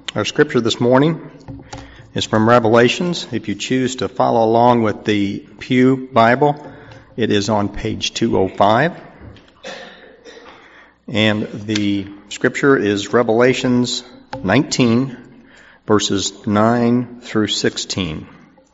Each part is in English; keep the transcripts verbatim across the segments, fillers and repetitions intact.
Our scripture this morning is from Revelations. If you choose to follow along with the Pew Bible, it is on page two oh five. And the scripture is Revelations nineteen, verses nine through sixteen.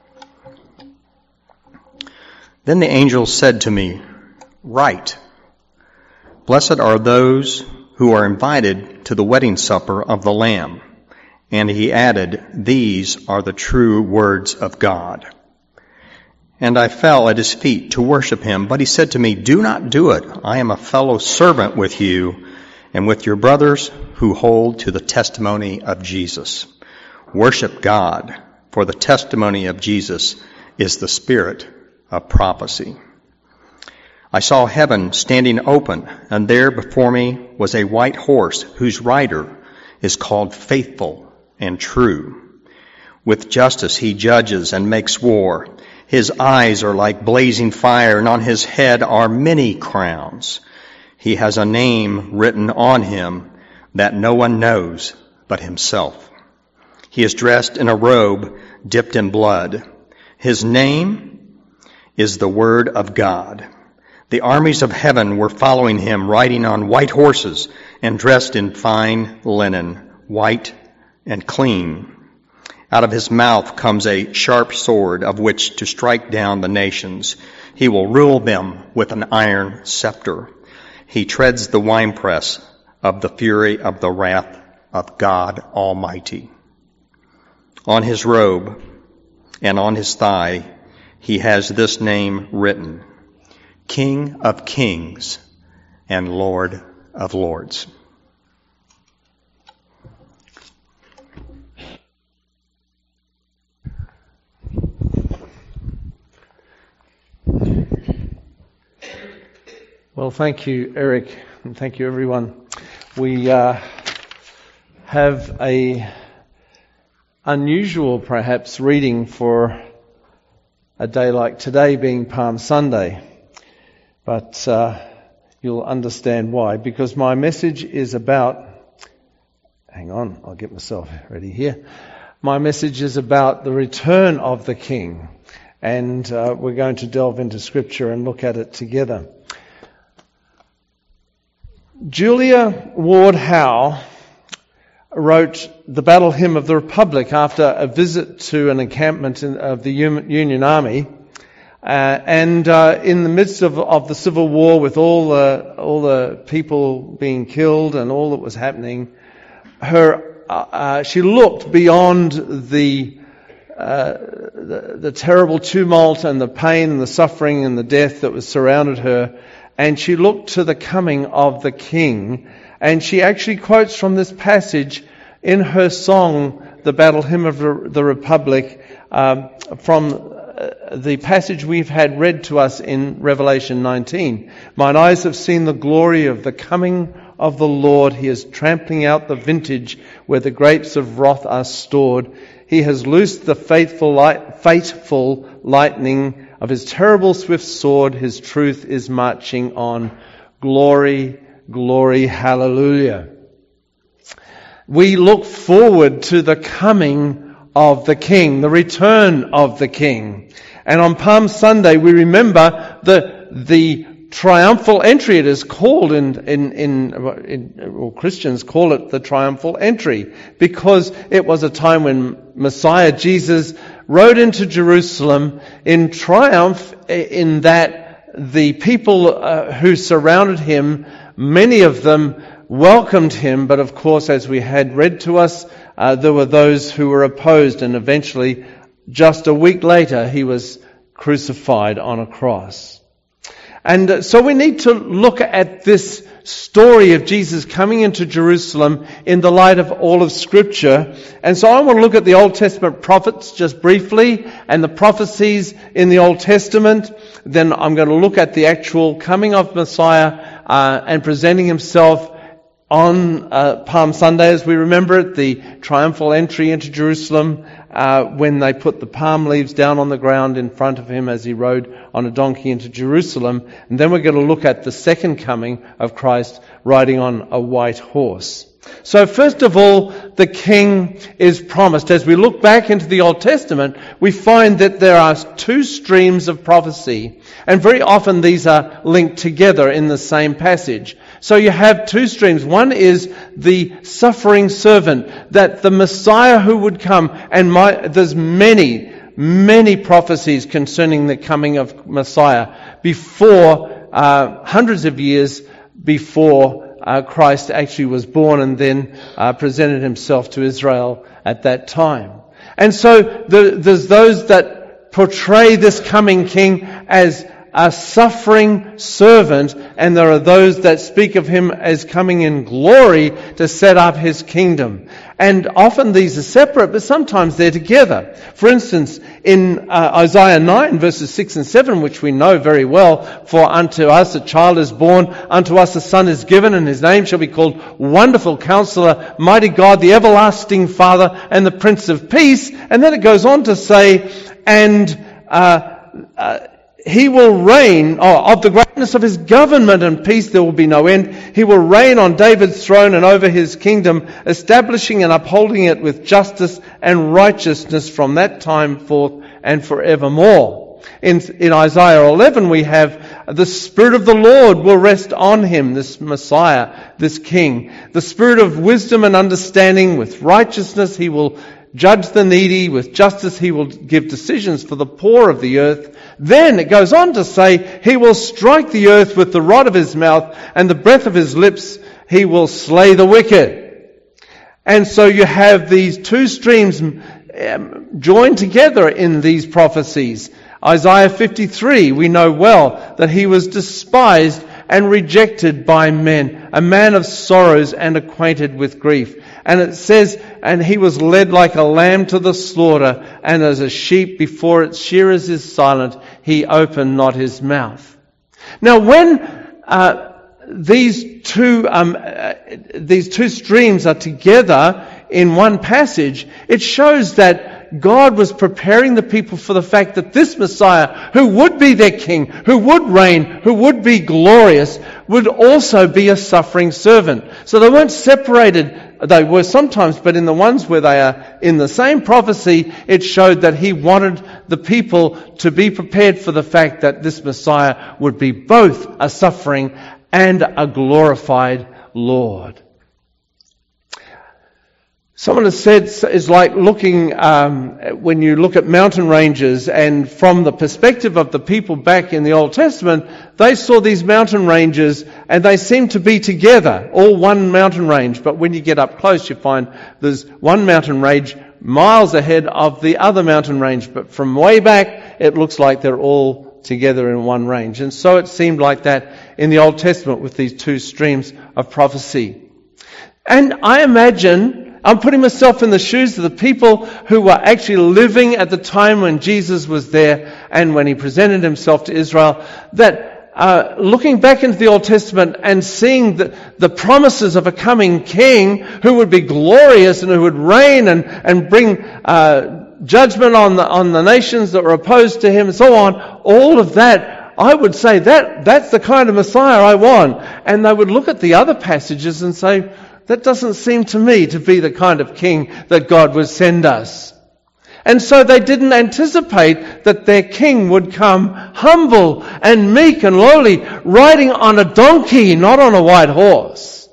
Then the angel said to me, "Write, blessed are those who are invited to the wedding supper of the Lamb." And he added, "These are the true words of God." And I fell at his feet to worship him, but he said to me, "Do not do it. I am a fellow servant with you and with your brothers who hold to the testimony of Jesus. Worship God, for the testimony of Jesus is the spirit of prophecy." I saw heaven standing open, and there before me was a white horse whose rider is called Faithful and True. With justice he judges and makes war. His eyes are like blazing fire, and on his head are many crowns. He has a name written on him that no one knows but himself. He is dressed in a robe dipped in blood. His name is the Word of God. The armies of heaven were following him, riding on white horses and dressed in fine linen, white and clean. Out of his mouth comes a sharp sword of which to strike down the nations. He will rule them with an iron scepter. He treads the winepress of the fury of the wrath of God Almighty. On his robe and on his thigh he has this name written: King of Kings and Lord of Lords. Well, thank you, Eric, and thank you, everyone. We uh, have a unusual, perhaps, reading for a day like today, being Palm Sunday. But uh, you'll understand why, because my message is about... Hang on, I'll get myself ready here. My message is about the return of the King, and uh, we're going to delve into Scripture and look at it together. Julia Ward Howe wrote the Battle Hymn of the Republic after a visit to an encampment in, of the Union Army. Uh, and uh, in the midst of, of the Civil War, with all the, all the people being killed and all that was happening, her uh, uh, she looked beyond the, uh, the the terrible tumult and the pain and the suffering and the death that was surrounded her, and she looked to the coming of the King. And she actually quotes from this passage in her song, the Battle Hymn of the Republic, um, from uh, the passage we've had read to us in Revelation nineteen. "Mine eyes have seen the glory of the coming of the Lord. He is trampling out the vintage where the grapes of wrath are stored. He has loosed the faithful, light, fateful lightning of his terrible swift sword. His truth is marching on. Glory, glory, hallelujah." We look forward to the coming of the King, the return of the King. And on Palm Sunday we remember the the triumphal entry. It is called in, in, in, in well, Christians call it the triumphal entry, because it was a time when Messiah Jesus rode into Jerusalem in triumph, in that the people uh, who surrounded him, many of them welcomed him, but of course, as we had read to us, uh, there were those who were opposed, and eventually, just a week later, he was crucified on a cross. And uh, so we need to look at this story of Jesus coming into Jerusalem in the light of all of Scripture. And so I want to look at the Old Testament prophets just briefly and the prophecies in the Old Testament. Then I'm going to look at the actual coming of Messiah uh, and presenting himself on uh, Palm Sunday, as we remember it, the triumphal entry into Jerusalem, uh, uh, when they put the palm leaves down on the ground in front of him as he rode on a donkey into Jerusalem. And then we're going to look at the second coming of Christ riding on a white horse. So first of all, the king is promised. As we look back into the Old Testament, we find that there are two streams of prophecy. And very often these are linked together in the same passage. So you have two streams. One is the suffering servant, that the Messiah who would come, and my, there's many, many prophecies concerning the coming of Messiah before, uh, hundreds of years before Uh, Christ actually was born and then uh, presented himself to Israel at that time. And so the, there's those that portray this coming king as a suffering servant, and there are those that speak of him as coming in glory to set up his kingdom. And often these are separate, but sometimes they're together. For instance, in uh, Isaiah nine verses six and seven, which we know very well, "For unto us a child is born, unto us a son is given, and his name shall be called Wonderful Counselor, Mighty God, the Everlasting Father, and the Prince of Peace." And then it goes on to say, and uh, uh, he will reign, oh, of the greatness of his government and peace there will be no end. He will reign on David's throne and over his kingdom, establishing and upholding it with justice and righteousness from that time forth and forevermore. In, in Isaiah eleven we have, the Spirit of the Lord will rest on him, this Messiah, this King. The Spirit of wisdom and understanding, with righteousness he will judge the needy, with justice he will give decisions for the poor of the earth. Then it goes on to say, he will strike the earth with the rod of his mouth, and the breath of his lips he will slay the wicked. And so you have these two streams um, joined together in these prophecies. Isaiah fifty-three, we know well that he was despised and rejected by men, a man of sorrows and acquainted with grief. And it says, and he was led like a lamb to the slaughter, and as a sheep before its shearers is silent, he opened not his mouth. Now when uh, these two um, uh, these two streams are together in one passage, it shows that God was preparing the people for the fact that this Messiah, who would be their king, who would reign, who would be glorious, would also be a suffering servant. So they weren't separated. They were sometimes, but in the ones where they are in the same prophecy, it showed that he wanted the people to be prepared for the fact that this Messiah would be both a suffering and a glorified Lord. Someone has said it's like looking, um, when you look at mountain ranges, and from the perspective of the people back in the Old Testament, they saw these mountain ranges and they seem to be together, all one mountain range. But when you get up close, you find there's one mountain range miles ahead of the other mountain range. But from way back, it looks like they're all together in one range. And so it seemed like that in the Old Testament with these two streams of prophecy. And I imagine, I'm putting myself in the shoes of the people who were actually living at the time when Jesus was there and when he presented himself to Israel, that uh, looking back into the Old Testament and seeing the, the promises of a coming king who would be glorious and who would reign and, and bring uh, judgment on the, on the nations that were opposed to him and so on, all of that, I would say that that's the kind of Messiah I want. And they would look at the other passages and say, that doesn't seem to me to be the kind of king that God would send us. And so they didn't anticipate that their king would come humble and meek and lowly, riding on a donkey, not on a white horse.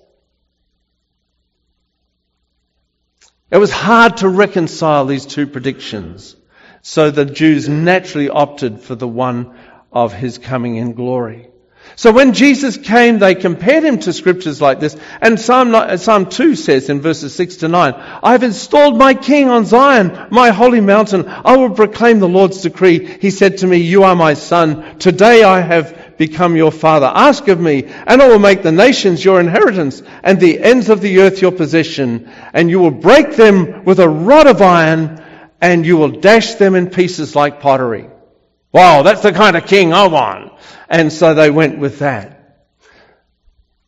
It was hard to reconcile these two predictions. So the Jews naturally opted for the one of his coming in glory. So when Jesus came, they compared him to scriptures like this. And Psalm, Psalm two says in verses six to nine, I have installed my king on Zion, my holy mountain. I will proclaim the Lord's decree. He said to me, you are my son. Today I have become your father. Ask of me, and I will make the nations your inheritance and the ends of the earth your possession. And you will break them with a rod of iron, and you will dash them in pieces like pottery. Wow, that's the kind of king I want. And so they went with that.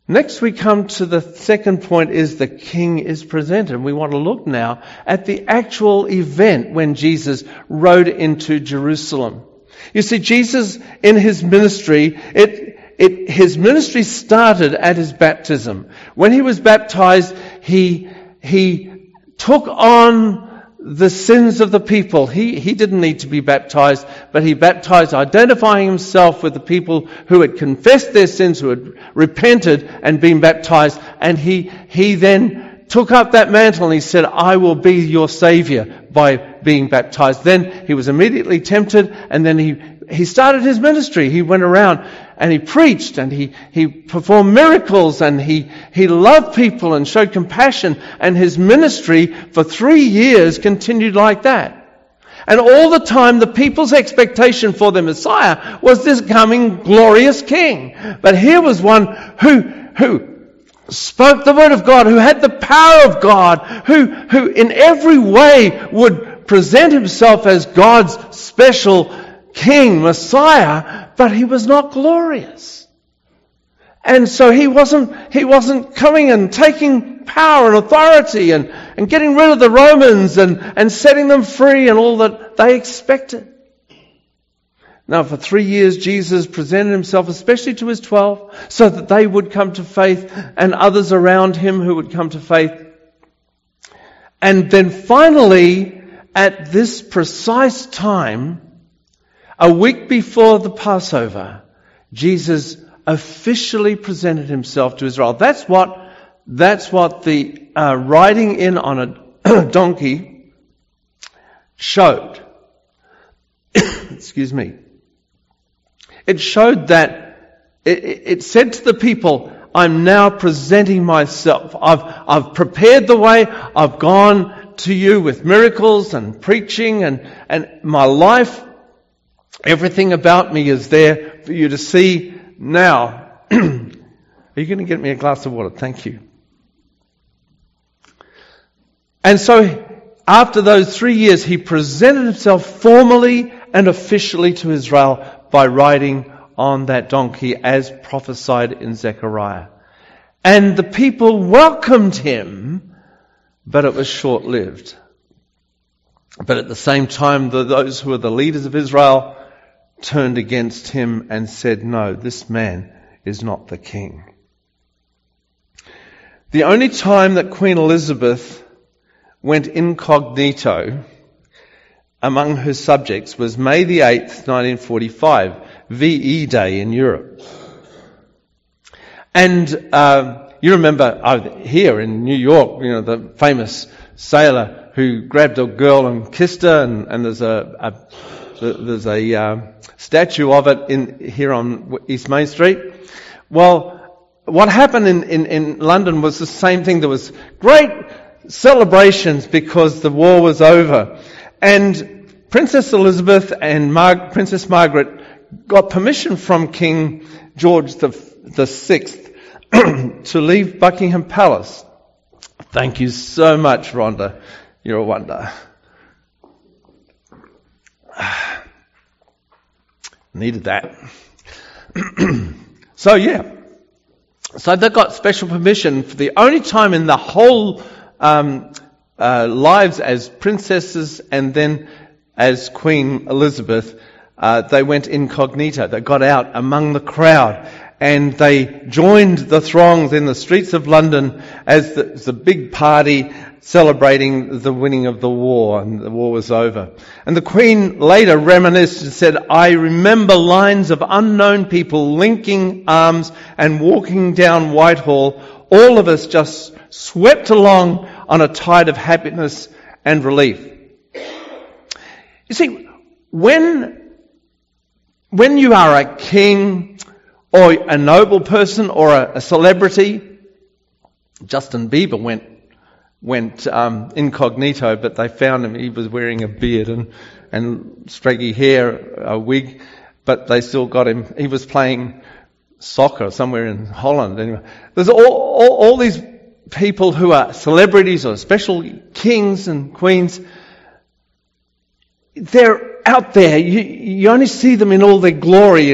Next we come to the second point, is the king is presented. We want to look now at the actual event when Jesus rode into Jerusalem. You see, Jesus in his ministry, it, it, his ministry started at his baptism. When he was baptized, he, he took on the sins of the people. He, he didn't need to be baptized, but he baptized identifying himself with the people who had confessed their sins, who had repented and been baptized. And he, he then took up that mantle and he said, I will be your savior by being baptized. Then he was immediately tempted, and then he, he started his ministry. He went around and he preached and he, he performed miracles and he, he loved people and showed compassion, and his ministry for three years continued like that. And all the time the people's expectation for the Messiah was this coming glorious king. But here was one who, who spoke the word of God, who had the power of God, who, who in every way would present himself as God's special king, Messiah, but he was not glorious. And so he wasn't, he wasn't coming and taking power and authority and, and getting rid of the Romans and, and setting them free and all that they expected. Now, for three years, Jesus presented himself especially to his twelve so that they would come to faith, and others around him who would come to faith. And then finally, at this precise time, a week before the Passover, Jesus officially presented himself to Israel. That's what, that's what the uh, riding in on a donkey showed. Excuse me. It showed that, it, it said to the people, I'm now presenting myself. I've, I've prepared the way. I've gone to you with miracles and preaching, and, and my life, everything about me is there for you to see now. Are you going to get me a glass of water? Thank you. And so, after those three years, he presented himself formally and officially to Israel by riding on that donkey as prophesied in Zechariah. And the people welcomed him, but it was short-lived. But at the same time, the, those who were the leaders of Israel turned against him and said, no, this man is not the king. The only time that Queen Elizabeth went incognito among her subjects was May the eighth, nineteen forty-five, V E Day in Europe. And uh, you remember uh, here in New York, you know, the famous sailor who grabbed a girl and kissed her, and, and there's a, a there's a uh, statue of it in here on East Main Street. Well, what happened in, in, in London was the same thing. There was great celebrations because the war was over. And Princess Elizabeth and Mar- Princess Margaret got permission from King George the, the Sixth to leave Buckingham Palace. Thank you so much, Rhonda. You're a wonder. Needed that. So yeah. So they got special permission for the only time in the whole um, uh, lives as princesses and then as Queen Elizabeth, uh, they went incognito. They got out among the crowd and they joined the throngs in the streets of London as the, as the big party celebrating the winning of the war, and the war was over. And the Queen later reminisced and said, I remember lines of unknown people linking arms and walking down Whitehall, all of us just swept along on a tide of happiness and relief. You see, when, when you are a king or a noble person or a, a celebrity, Justin Bieber went went um, incognito, but they found him. He was wearing a beard and, and straggy hair, a wig, but they still got him. He was playing soccer somewhere in Holland. Anyway, there's all, all, all these people who are celebrities or special kings and queens. They're out there. You, you only see them in all their glory and,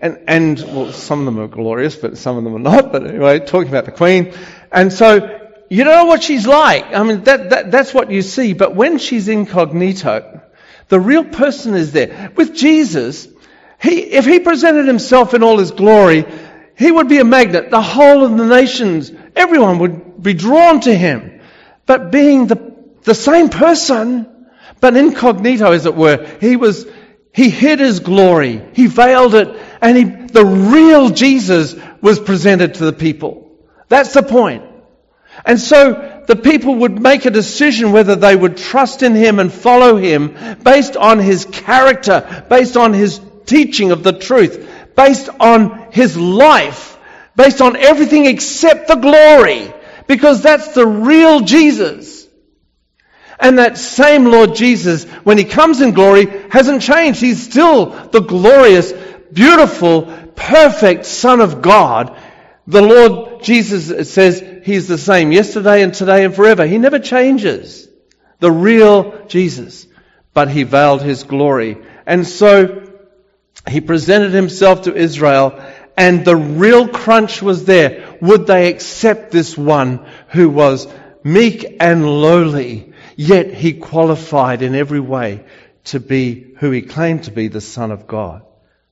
and, and well, some of them are glorious, but some of them are not. But anyway, talking about the Queen. And so, you don't know what she's like. I mean, that, that that's what you see. But when she's incognito, the real person is there. With Jesus, he if he presented himself in all his glory, he would be a magnet. The whole of the nations, everyone would be drawn to him. But being the the same person, but incognito, as it were, he was he hid his glory, he veiled it, and he the real Jesus was presented to the people. That's the point. And so the people would make a decision whether they would trust in him and follow him based on his character, based on his teaching of the truth, based on his life, based on everything except the glory, because that's the real Jesus. And that same Lord Jesus, when he comes in glory, hasn't changed. He's still the glorious, beautiful, perfect Son of God. The Lord Jesus, it says, he's the same yesterday and today and forever. He never changes. The real Jesus. But he veiled his glory. And so he presented himself to Israel, and the real crunch was there. Would they accept this one who was meek and lowly, yet he qualified in every way to be who he claimed to be, the Son of God?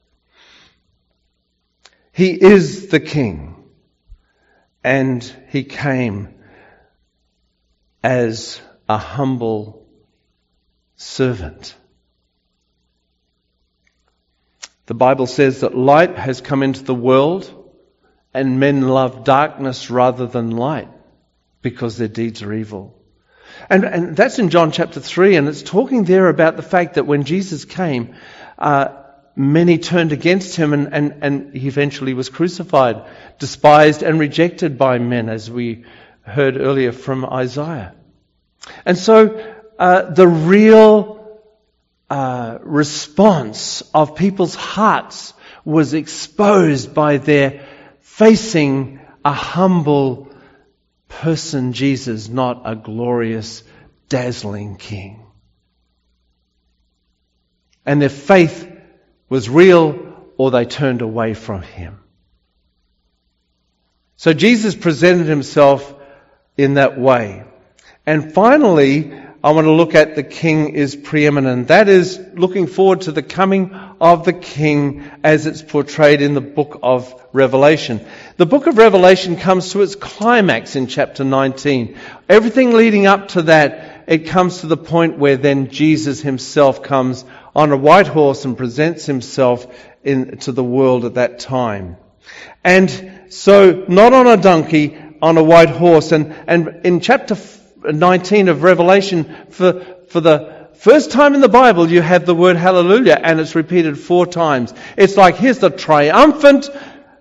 He is the King. And he came as a humble servant. The Bible says that light has come into the world, and men love darkness rather than light because their deeds are evil. And, and that's in John chapter three, and it's talking there about the fact that when Jesus came, uh, many turned against him, and, and, and he eventually was crucified, despised and rejected by men, as we heard earlier from Isaiah. And so uh, the real uh, response of people's hearts was exposed by their facing a humble person, Jesus, not a glorious, dazzling king. And their faith was real, or they turned away from him. So Jesus presented himself in that way. And finally, I want to look at the King is preeminent. That is looking forward to the coming of the King as it's portrayed in the book of Revelation. The book of Revelation comes to its climax in chapter nineteen. Everything leading up to that, it comes to the point where then Jesus himself comes on a white horse and presents himself in, to the world at that time. And so, not on a donkey, on a white horse. And, and in chapter nineteen of Revelation, for, for the first time in the Bible, you have the word hallelujah, and it's repeated four times. It's like, here's the triumphant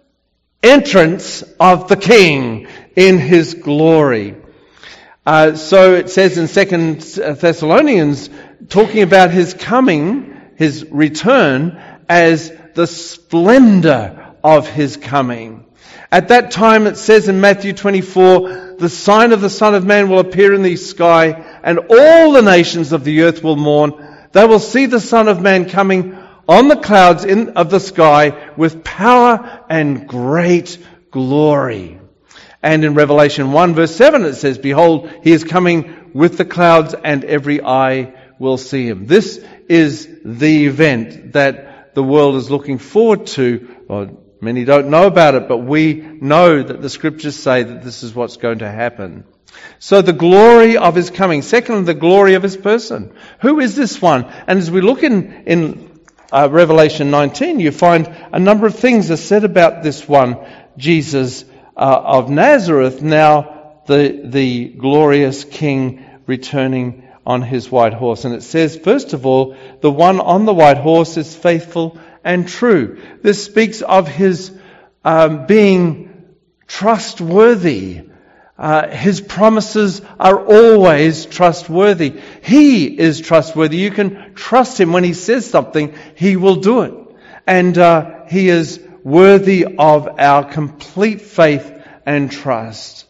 entrance of the King in his glory. Uh, so it says in Second Thessalonians, talking about his coming, his return, as the splendor of his coming. At that time, it says in Matthew twenty-four, the sign of the Son of Man will appear in the sky, and all the nations of the earth will mourn. They will see the Son of Man coming on the clouds in, of the sky with power and great glory. And in Revelation one verse seven it says, behold, he is coming with the clouds, and every eye will see him. This is the event that the world is looking forward to. Well, many don't know about it, but we know that the scriptures say that this is what's going to happen. So the glory of his coming. Secondly, the glory of his person. Who is this one? And as we look in, in uh, Revelation nineteen, you find a number of things are said about this one, Jesus uh, of Nazareth, now the, the glorious King returning on his white horse. And it says, first of all, the one on the white horse is faithful and true. This speaks of his um, being trustworthy. Uh, his promises are always trustworthy. He is trustworthy. You can trust him. When he says something, he will do it. And uh, he is worthy of our complete faith and trust.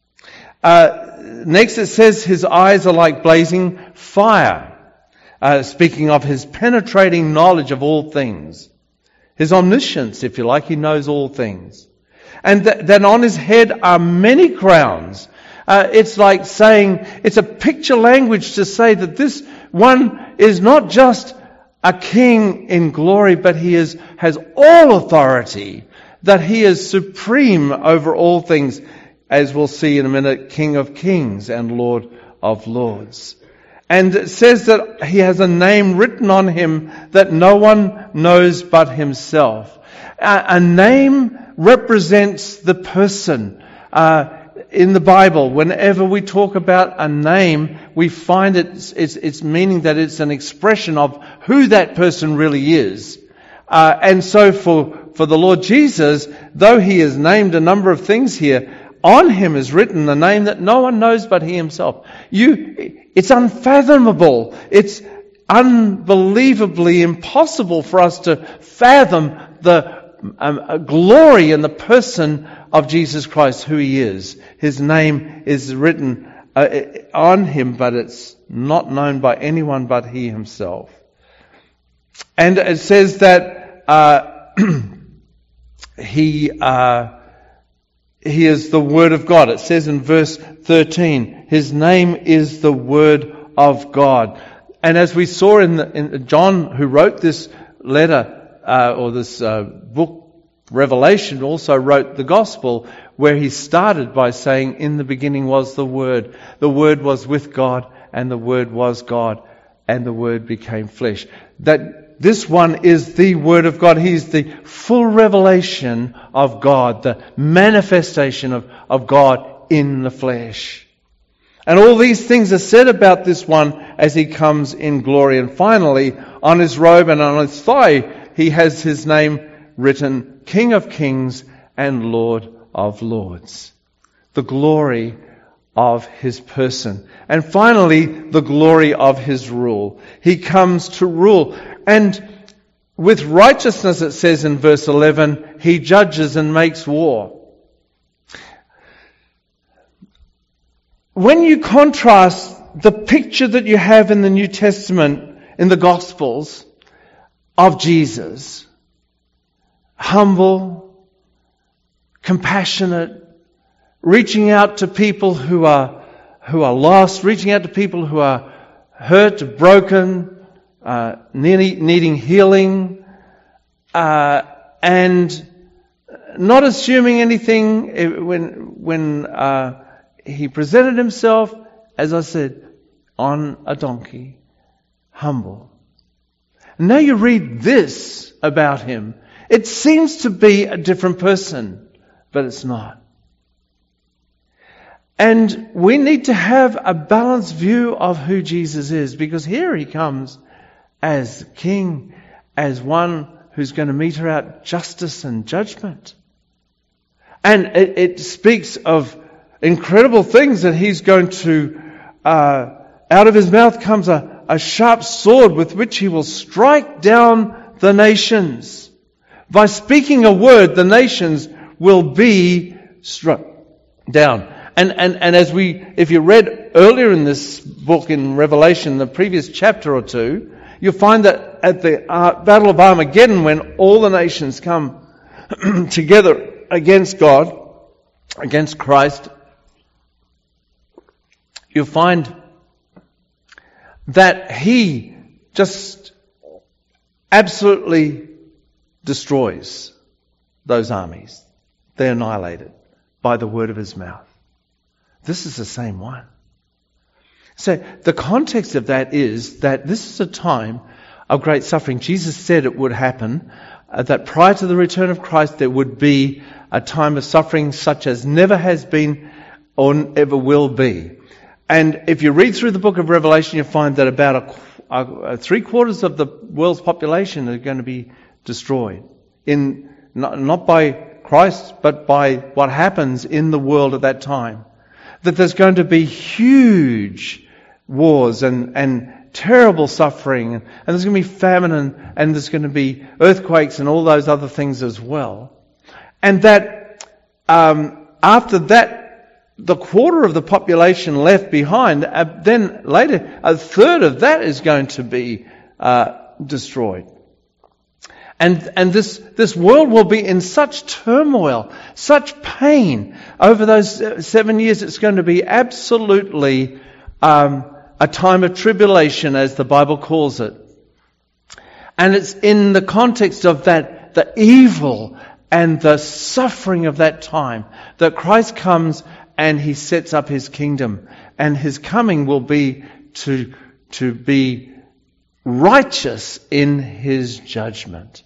Uh, next it says his eyes are like blazing fire. Uh, speaking of his penetrating knowledge of all things. his omniscience, if you like. He knows all things. And that, that on his head are many crowns. Uh, it's like saying, it's a picture language to say that this one is not just a king in glory, but he is, has all authority, that he is supreme over all things, as we'll see in a minute, King of kings and Lord of lords. And it says that he has a name written on him that no one knows but himself. A, a name represents the person. Uh, in the Bible, whenever we talk about a name, we find it's, it's, it's meaning that it's an expression of who that person really is. Uh, and so for, for the Lord Jesus, though he has named a number of things here, on him is written the name that no one knows but he himself. You, it's unfathomable. It's unbelievably impossible for us to fathom the um, glory in the person of Jesus Christ, who he is. His name is written uh, on him, but it's not known by anyone but he himself. And it says that uh, he uh, he is the Word of God. It says in verse thirteen, his name is the Word of God. And as we saw in, the, in John, who wrote this letter uh, or this uh, book, Revelation, also wrote the Gospel, where he started by saying, in the beginning was the Word. The Word was with God, and the Word was God, and the Word became flesh. That this one is the Word of God. He's the full revelation of God, the manifestation of, of God in the flesh. And all these things are said about this one as he comes in glory. And finally, on his robe and on his thigh, he has his name written, King of Kings and Lord of Lords. The glory of his person. And finally, the glory of his rule. He comes to rule. And with righteousness, it says in verse eleven, he judges and makes war. When you contrast the picture that you have in the New Testament, in the Gospels, of Jesus, humble, compassionate, reaching out to people who are who are lost, reaching out to people who are hurt, broken, uh, needing, needing healing, uh, and not assuming anything when when uh, he presented himself, as I said, on a donkey, humble. And now you read this about him. It seems to be a different person, but it's not. And we need to have a balanced view of who Jesus is, because here he comes as king, as one who's going to mete out justice and judgment. And it, it speaks of incredible things that he's going to, uh, out of his mouth comes a, a sharp sword with which he will strike down the nations. By speaking a word, the nations will be struck down. And, and, and as we, if you read earlier in this book in Revelation, the previous chapter or two, you'll find that at the uh, Battle of Armageddon, when all the nations come together against God, against Christ, you'll find that he just absolutely destroys those armies. They're annihilated by the word of his mouth. This is the same one. So the context of that is that this is a time of great suffering. Jesus said it would happen, uh, that prior to the return of Christ there would be a time of suffering such as never has been or ever will be. And if you read through the book of Revelation, you'll find that about a, a, a three quarters of the world's population are going to be destroyed. In not, not by Christ, but by what happens in the world at that time. That there's going to be huge wars and, and terrible suffering, and, and there's going to be famine, and, and there's going to be earthquakes and all those other things as well. And that um, after that, the quarter of the population left behind, uh, then later a third of that is going to be uh, destroyed. And, and this, this world will be in such turmoil, such pain. Over those seven years, it's going to be absolutely um, a time of tribulation, as the Bible calls it. And it's in the context of that, the evil and the suffering of that time, that Christ comes and He sets up His kingdom. And His coming will be to, to be righteous in His judgment.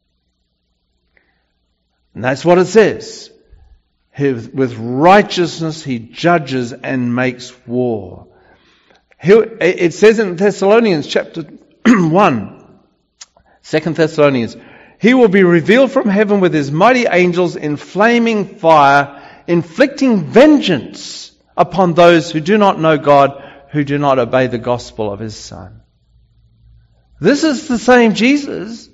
And that's what it says. He, with righteousness He judges and makes war. He, it says in Thessalonians chapter one, Second Thessalonians, He will be revealed from heaven with His mighty angels in flaming fire, inflicting vengeance upon those who do not know God, who do not obey the gospel of His Son. This is the same Jesus,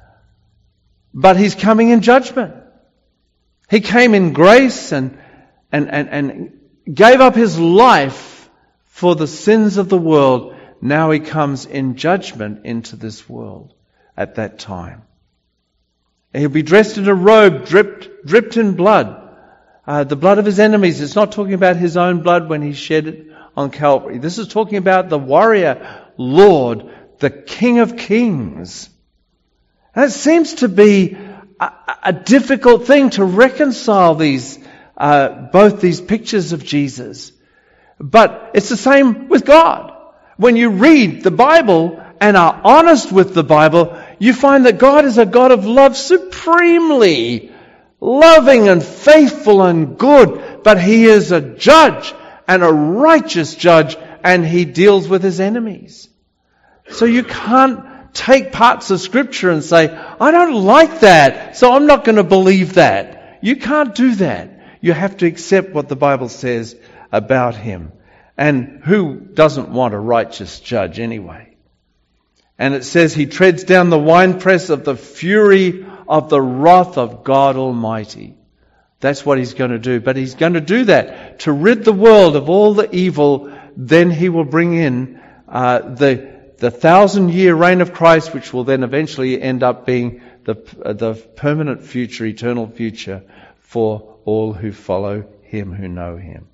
but He's coming in judgment. He came in grace and, and, and, and gave up His life for the sins of the world. Now He comes in judgment into this world at that time. He'll be dressed in a robe dripped, dripped in blood. Uh, the blood of His enemies. It's not talking about His own blood when He shed it on Calvary. This is talking about the warrior Lord, the King of Kings. And it seems to be a, a difficult thing to reconcile these, uh, both these pictures of Jesus. But it's the same with God. When you read the Bible and are honest with the Bible, you find that God is a God of love, supremely loving and faithful and good. But He is a judge and a righteous judge, and He deals with His enemies. So you can't take parts of Scripture and say, I don't like that, so I'm not going to believe that. You can't do that. You have to accept what the Bible says about Him. And who doesn't want a righteous judge anyway? And it says He treads down the winepress of the fury of the wrath of God Almighty. That's what He's going to do. But He's going to do that to rid the world of all the evil. Then He will bring in uh, the the thousand-year reign of Christ, which will then eventually end up being the uh, the permanent future, eternal future for all who follow Him, who know Him.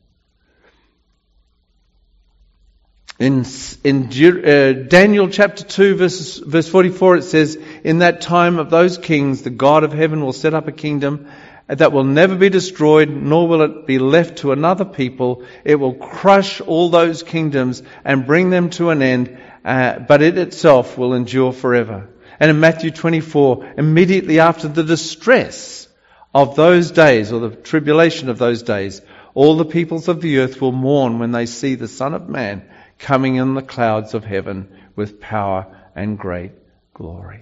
In in uh, Daniel chapter two, verse, verse forty-four, it says, in that time of those kings, the God of heaven will set up a kingdom that will never be destroyed, nor will it be left to another people. It will crush all those kingdoms and bring them to an end, uh, but it itself will endure forever. And in Matthew twenty-four, immediately after the distress of those days, or the tribulation of those days, all the peoples of the earth will mourn when they see the Son of Man coming in the clouds of heaven with power and great glory.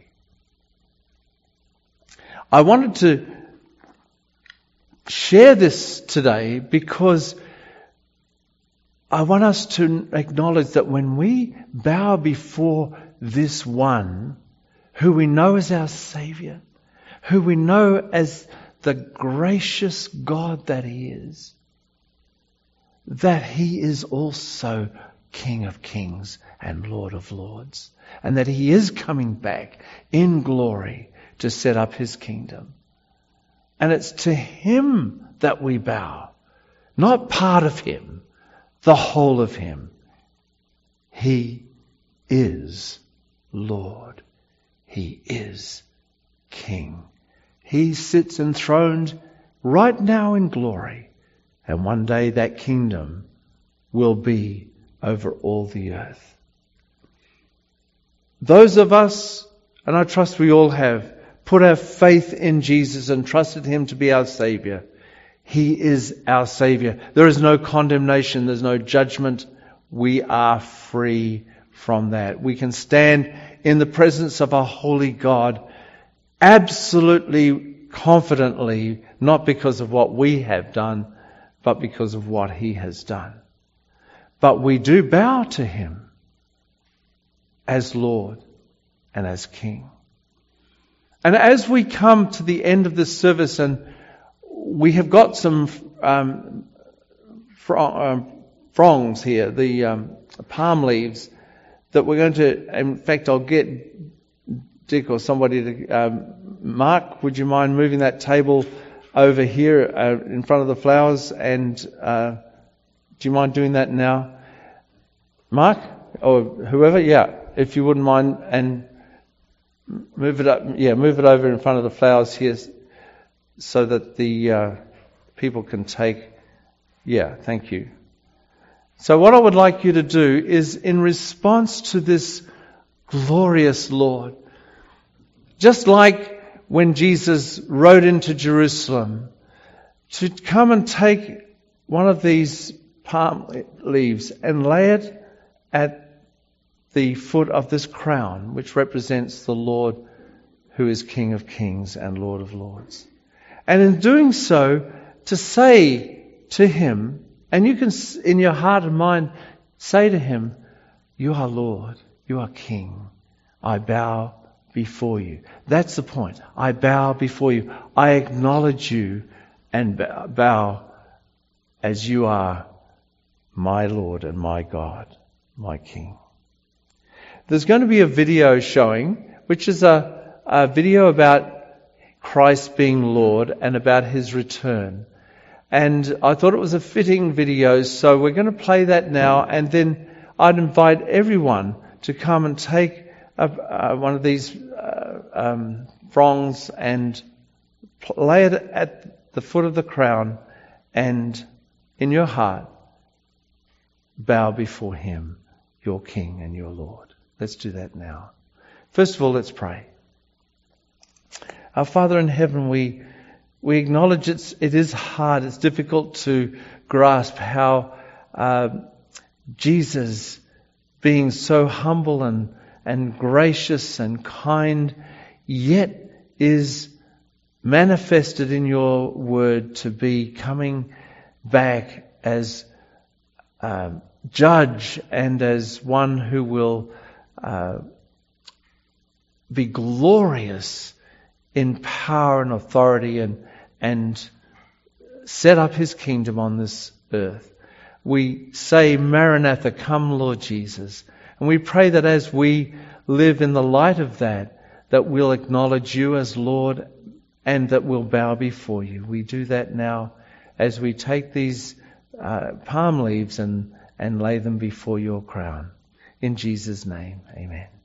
I wanted to share this today because I want us to acknowledge that when we bow before this one who we know as our Saviour, who we know as the gracious God that He is, that He is also King of Kings and Lord of Lords, and that He is coming back in glory to set up His kingdom. And it's to Him that we bow, not part of Him, the whole of Him. He is Lord. He is King. He sits enthroned right now in glory, and one day that kingdom will be over all the earth. Those of us, and I trust we all have, put our faith in Jesus and trusted Him to be our Saviour. He is our Saviour. There is no condemnation. There's no judgment. We are free from that. We can stand in the presence of a holy God absolutely confidently, not because of what we have done, but because of what He has done. But we do bow to Him as Lord and as King. And as we come to the end of this service, and we have got some um, fronds here, the um, palm leaves, that we're going to, in fact, I'll get Dick or somebody to, um, Mark, would you mind moving that table over here uh, in front of the flowers? And uh, do you mind doing that now? Mark? Or whoever? Yeah, if you wouldn't mind. And move it up. Yeah, move it over in front of the flowers here so that the uh, people can take. Yeah, thank you. So what I would like you to do is, in response to this glorious Lord, just like when Jesus rode into Jerusalem, to come and take one of these palm leaves and lay it at the foot of this crown, which represents the Lord who is King of Kings and Lord of Lords. And in doing so, to say to Him, and you can, in your heart and mind, say to Him, "You are Lord, you are King. I bow before you." That's the point. I bow before you. I acknowledge you and bow as you are my Lord and my God, my King. There's going to be a video showing, which is a, a video about Christ being Lord and about His return. And I thought it was a fitting video, so we're going to play that now, and then I'd invite everyone to come and take a, uh, one of these uh, um, fronds and lay it at the foot of the crown, and in your heart bow before Him, your King and your Lord. Let's do that now. First of all, let's pray. Our Father in heaven, we we acknowledge it's, it is hard, it's difficult to grasp how uh, Jesus, being so humble and, and gracious and kind, yet is manifested in your word to be coming back as uh, judge and as one who will uh, be glorious in power and authority and and set up His kingdom on this earth. We say, "Maranatha, come Lord Jesus." And we pray that as we live in the light of that, that we'll acknowledge You as Lord and that we'll bow before You. We do that now as we take these uh, palm leaves and, and lay them before Your crown. In Jesus' name, amen.